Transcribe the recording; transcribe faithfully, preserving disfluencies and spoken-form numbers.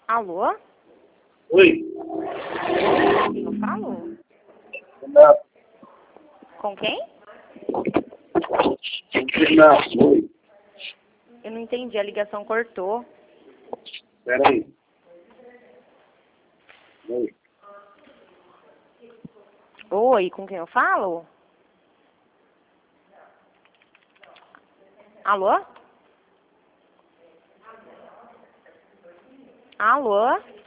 Alô? Oi. Quem eu falo? Renato. Com quem? Renato, oi. Eu não entendi, a ligação cortou. Espera aí. Oi. Oi, com quem eu falo? Alô? Alô?